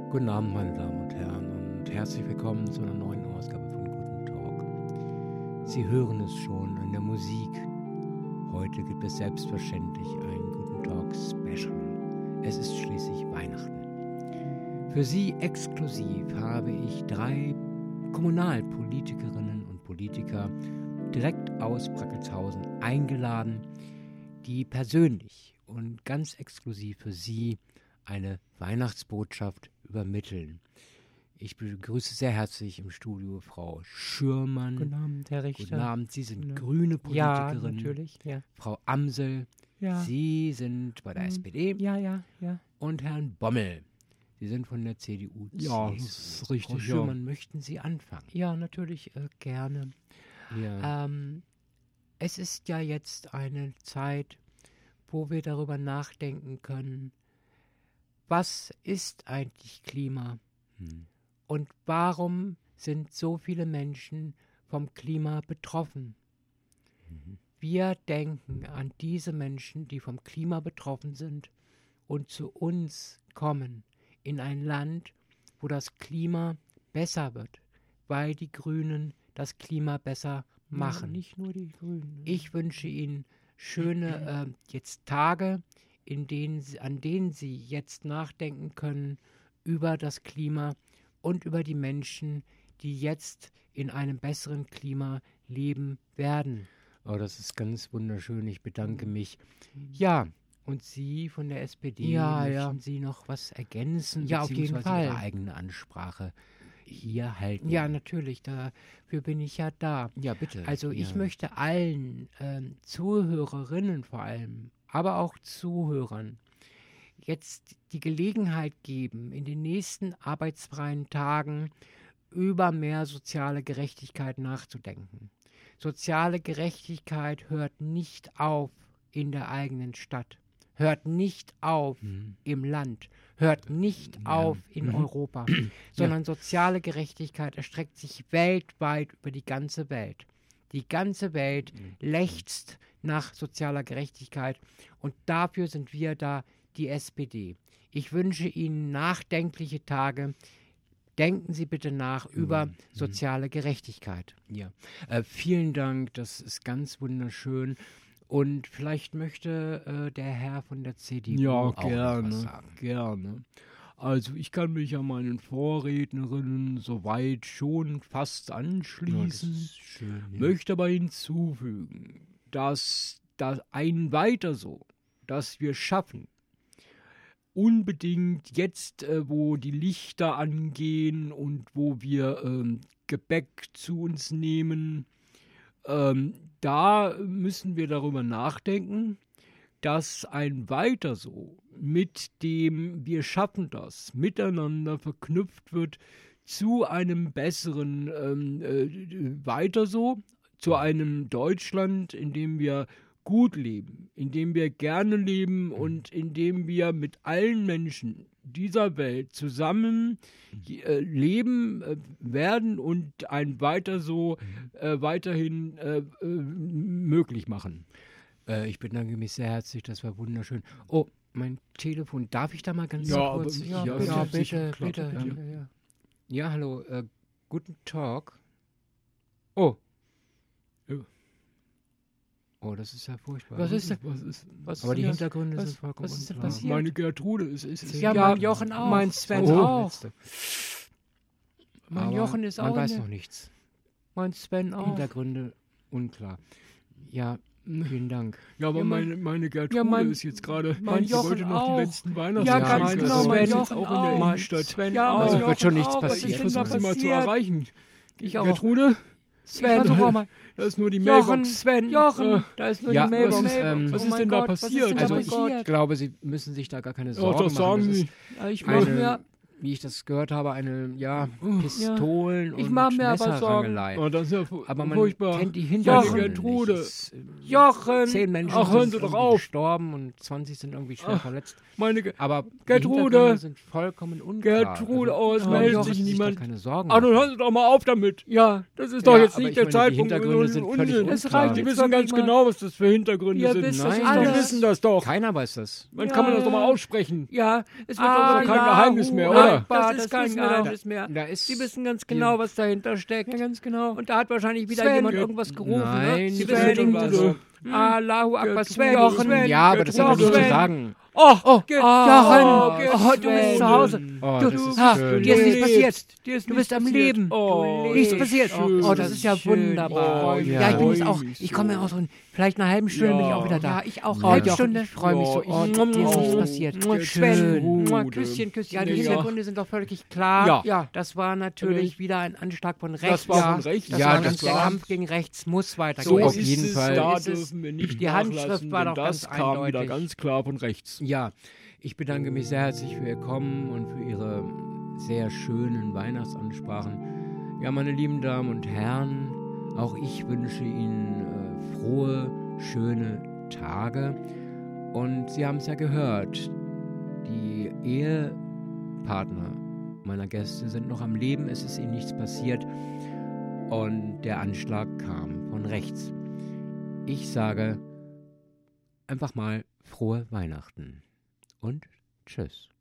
Guten Abend, meine Damen und Herren, und herzlich willkommen zu einer neuen Ausgabe von Guten Talk. Sie hören es schon an der Musik. Heute gibt es selbstverständlich ein Guten Talk Special. Es ist schließlich Weihnachten. Für Sie exklusiv habe ich 3 Kommunalpolitikerinnen und Politiker direkt aus Brackelshausen eingeladen, die persönlich und ganz exklusiv für Sie eine Weihnachtsbotschaft übermitteln. Ich begrüße sehr herzlich im Studio Frau Schürmann. Guten Abend, Herr Richter. Guten Abend, Sie sind grüne Politikerin. Ja, natürlich. Ja. Frau Amsel, Ja. Sie sind bei der SPD. Ja. Und Herrn Bommel, Sie sind von der CDU. Ja, das ist richtig. Frau Schürmann, möchten Sie anfangen? Ja, natürlich gerne. Ja. Es ist ja jetzt eine Zeit, wo wir darüber nachdenken können, was ist eigentlich Klima und warum sind so viele Menschen vom Klima betroffen? Wir denken an diese Menschen, die vom Klima betroffen sind und zu uns kommen in ein Land, wo das Klima besser wird, weil die Grünen das Klima besser machen. Ja, nicht nur die Grünen. Ich wünsche Ihnen schöne jetzt Tage, an denen Sie jetzt nachdenken können über das Klima und über die Menschen, die jetzt in einem besseren Klima leben werden. Oh, das ist ganz wunderschön. Ich bedanke mich. Ja, und Sie von der SPD, möchten Sie noch was ergänzen? Ja, auf jeden beziehungsweise Fall. Ihre eigene Ansprache hier halten? Ja, natürlich, dafür bin ich ja da. Ja, bitte. Also ich möchte allen Zuhörerinnen vor allem, aber auch Zuhörern jetzt die Gelegenheit geben, in den nächsten arbeitsfreien Tagen über mehr soziale Gerechtigkeit nachzudenken. Soziale Gerechtigkeit hört nicht auf in der eigenen Stadt, hört nicht auf im Land, hört nicht auf in Europa, sondern soziale Gerechtigkeit erstreckt sich weltweit über die ganze Welt. Die ganze Welt lechzt nach sozialer Gerechtigkeit und dafür sind wir da, die SPD. Ich wünsche Ihnen nachdenkliche Tage. Denken Sie bitte nach über soziale Gerechtigkeit. Ja, vielen Dank, das ist ganz wunderschön. Und vielleicht möchte der Herr von der CDU auch noch was sagen. Gerne. Also ich kann mich an meinen Vorrednerinnen soweit schon fast anschließen, Schön, ja. möchte aber hinzufügen, dass das ein weiter so, dass wir schaffen, unbedingt jetzt, wo die Lichter angehen und wo wir Gebäck zu uns nehmen, da müssen wir darüber nachdenken, dass ein weiter so mit dem wir schaffen das miteinander verknüpft wird zu einem besseren weiter so, zu einem Deutschland, in dem wir gut leben, in dem wir gerne leben und in dem wir mit allen Menschen dieser Welt zusammen leben werden und ein weiter so weiterhin möglich machen. Ich bedanke mich sehr herzlich, das war wunderschön. Oh, mein Telefon, darf ich da mal ganz kurz? Bitte. Ja, hallo, guten Talk. Oh. Oh, das ist ja furchtbar. Was ist denn? Aber die Hintergründe sind vollkommen was ist denn unklar. passiert? Meine Gertrude ist Ja, mein Jochen auch. Mein Sven auch. Letzte. Mein Aber Jochen ist man auch. weiß noch nichts. Mein Sven auch. Hintergründe unklar. Ja, vielen Dank. Ja, aber Ja, meine Gertrude ist jetzt gerade, mein sie Jochen wollte noch auch. die letzten Ja, Weihnachtsgeschenke. ganz genau, Sven mein ist Jochen auch in der auch. Innenstadt. Ja, Also mein wird schon Jochen nichts auch. Was passieren. ist Ich denn da versuche sie mal zu passiert? erreichen. Ich auch. Gertrude? Sven, versuch mal. Das ist nur die Jochen, Mailbox. Sven, Jochen, da ist nur Ja, die Mailbox. was ist mein denn da Gott, passiert? Was ist denn da Also passiert? ich glaube, Sie müssen sich da gar keine Ja, Sorgen das machen. sagen Das Sie. ist Ich mach mir, eine, wie ich das gehört habe, eine Pistolen Ich und mach mir aber Sorgen. Messerrangelei. Oh, das ist ja Aber man furchtbar. kennt die Meine Hintergründe Gertrude. nicht. Es, Jochen! 10 Menschen Ach, hören sind Sie doch irgendwie auf. gestorben und 20 sind irgendwie schwer verletzt. Aber die Gertrude. Hintergründe sind vollkommen unklar. Gertrude, also, es meldet Jochen sich muss niemand. Da keine Sorgen Ah, dann machen. hören Sie doch mal auf damit. Ja, Das ist doch Ja, jetzt aber nicht ich der meine, die Zeitpunkt. Hintergründe sind völlig Unsinn. Es unklar. reicht Die jetzt wissen ganz wirklich genau, was das für Hintergründe Ihr sind. wisst das Die alles. wissen das doch. Keiner weiß das. Man Ja, kann man das doch ja. mal aussprechen. Ja, es wird Das ist doch kein Geheimnis mehr, oder? unhaltbar, das ist kein wissen wir doch. Geheimnis mehr. Da ist Sie wissen ganz genau, was dahinter steckt. ja, ganz genau. Und da hat wahrscheinlich wieder Sven, jemand irgendwas gerufen. nein, ne? Sie Sven, wissen schon Sven, was. Allahu Akbar, Sven, Jochen, Sven, ja, aber das hat er nicht zu Sven. sagen. Oh, Jochen, du bist zu Hause. Oh, Du, das ist dir schön. ist nichts Du passiert. Du bist am passiert. Leben. Oh, Nichts das passiert. ist schön. Oh, das ist ja Schön. wunderbar. Oh, ja, ich bin jetzt ja. auch, ich komme ja auch so vielleicht eine halbe Stunde bin ich auch wieder da. Ja, ich auch. Halbe Ja. Stunde. Ich freue mich so. Oh, dir ist nichts passiert. Schön. Schön. Küsschen, Küsschen. Ja, die Ja. Hintergründe sind doch völlig klar. Ja. Das war natürlich wieder ein Anschlag von rechts. Das war von rechts. Das Ja, war das ganz der war- Kampf gegen rechts muss weitergehen. So auf jeden Fall. Da ist es. dürfen wir nicht Die Handschrift nachlassen, war denn doch das ganz kam wieder eindeutig. ganz klar von rechts. Ja, ich bedanke mich sehr herzlich für Ihr Kommen und für Ihre sehr schönen Weihnachtsansprachen. Ja, meine lieben Damen und Herren, auch ich wünsche Ihnen frohe, schöne Tage. Und Sie haben es ja gehört, die Ehepartner meiner Gäste sind noch am Leben, es ist ihnen nichts passiert und der Anschlag kam von rechts. Ich sage einfach mal frohe Weihnachten und tschüss.